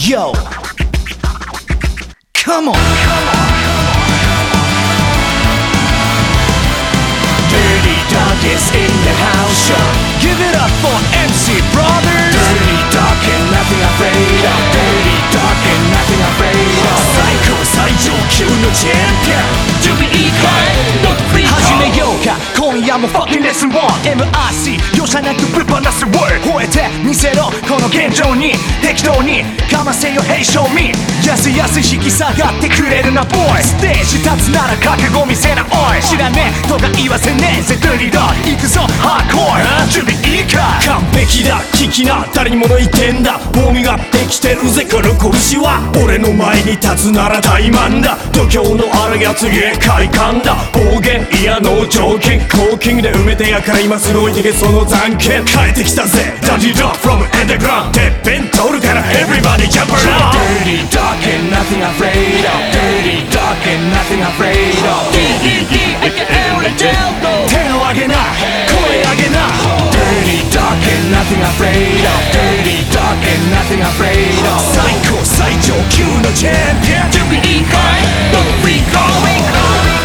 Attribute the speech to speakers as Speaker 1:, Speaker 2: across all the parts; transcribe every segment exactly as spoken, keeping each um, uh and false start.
Speaker 1: Yo Come on Dirty Dog is in the house show Give it up for エムシー brothers Dirty Dog and nothing afraid of Dirty Dog and nothing afraid of 最高最上級のチャンピオン準備いいかい始めようか今夜も fucking lesson one エムアーシー 容赦なくぶっ放す word 吠えてみせろこの現状に適当にかませよ Hey show me やすやす引き下がってくれるな boy ステージ立つなら覚悟見せなおい知らねえとか言わせねえぜ Dirty Dog 行くぞ hardcore 準備いいか
Speaker 2: 完璧だ聞きな誰にもの言ってんだウォーミングアップできてるぜこの拳は俺の前に立つなら怠慢だ度胸のあるやつへ快感だ暴言嫌の条件コーキングで埋めてやから今すぐ置いてけその残剣変えてきたぜ Dirty Dog from underground てっぺん通るから Everybody jump around
Speaker 1: Dirty Dog and nothing afraid of Dirty Dog and nothing afraid of ディーディーディー エーケーエー レジェンド手を上げな声上げな Dirty Dog and nothing afraid of Dirty Dog and nothing afraid of 最高最上級のチャンピオン準備いいかい Don't freak out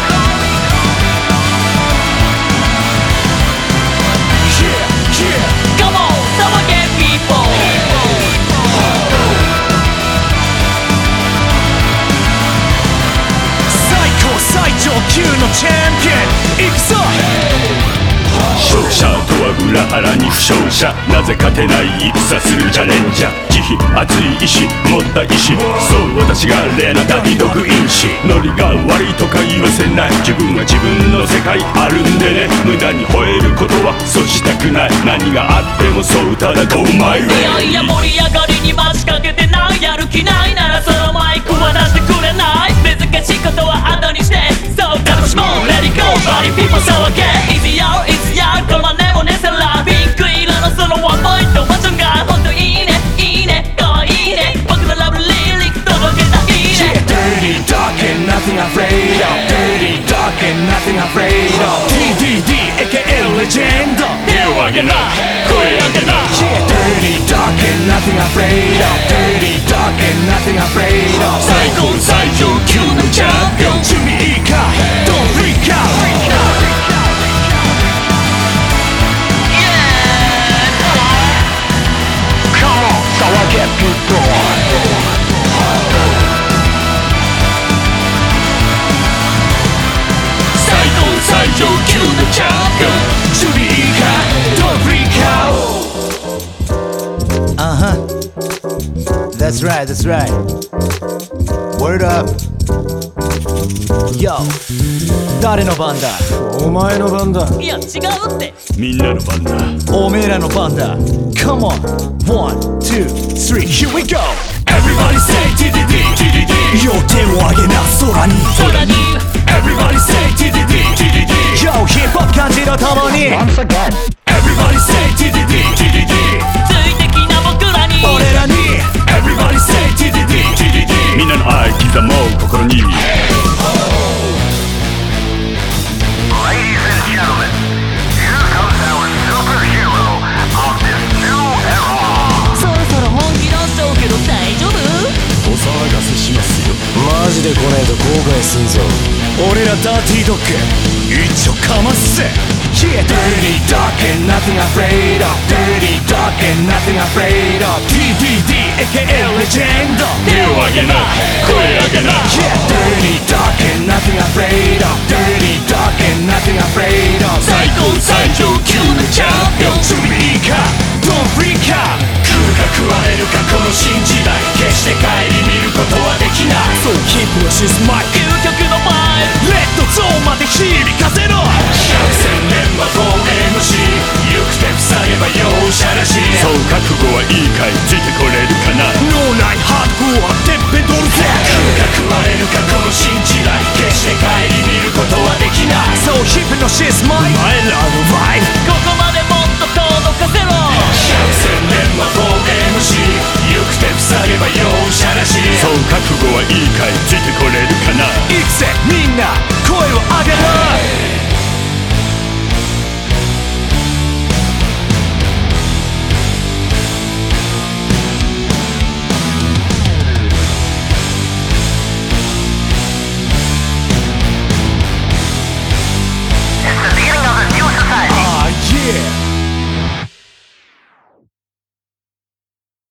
Speaker 1: 上級のチャンピオン行くぞ
Speaker 2: 勝者とは裏腹に負傷者なぜ勝てない戦するチャレンジャー慈悲熱い意志持った意志そう私がレナダディドグ因子ノリが悪いとか言わせない自分は自分の世界あるんでね無駄に吠えることはそうしたくない何があってもそうただ Go my way
Speaker 3: いやいや盛り上がりに回しかけてないやる気ないならそのマイクは出してくれない難しいことは後にしてそう楽しもう Let it go Body people 騒げ Easy out Easy out このまねもねさらピンク色のそのワンポイントバトンがほんといいねいいねかわいいね僕のラブリリック届けたいいね
Speaker 1: Dirty Dog and nothing afraid of Dirty Dog and nothing afraid of ディーディーディー エーケーエー レジェンド
Speaker 2: 手を上げな声上げな
Speaker 1: Dirty Dog and nothing afraid of Dirty Dog and nothing afraid of
Speaker 2: 最高最上級のチャンピオン
Speaker 1: 準備いいか Don't freak out So I get people
Speaker 2: 最高最上級のチャンピオン
Speaker 1: 準備いいか Don't freak out Uh-huh That's right, that's right Word up Yo 誰の番だ
Speaker 2: お前の番だ
Speaker 3: いや違うって
Speaker 2: みんなの番だ
Speaker 1: おめえらの番だ Come on One, two, three Here we go
Speaker 2: Everybody say ティディディティディディ
Speaker 1: 両手を上げな空に
Speaker 3: 空に
Speaker 2: Everybody say ティディディティディディ
Speaker 1: Yo ヒップホップ感じろ共に
Speaker 4: Once again
Speaker 2: Everybody say ティディディティディディ
Speaker 3: ついてきな僕らに
Speaker 1: 俺らに
Speaker 2: Everybody say ティディディティディディみんなの愛刻もう心に
Speaker 4: Ladies and gentlemen, here comes our superhero of this new era.
Speaker 3: そろそろ本気出しちゃうけど大丈夫
Speaker 2: お騒がせしますよ
Speaker 1: マジで来ねえと後悔すんぞ俺らダーティードッグ一丁かますぜ Yeah Dirty Dog and nothing afraid of Dirty Dog and nothing afraid of ディーディーディー エーケーエー レジェンド
Speaker 2: 手を上げな声上げな
Speaker 1: Yeah Dirty Dog and nothing afraid of Dirty Dog and nothing afraid of
Speaker 2: 最高最上級のチャンピオン
Speaker 1: 準備いいか Don't freak out
Speaker 2: 食うか食われるかこの新時代決して顧みることはできない
Speaker 1: So keep pushing this mic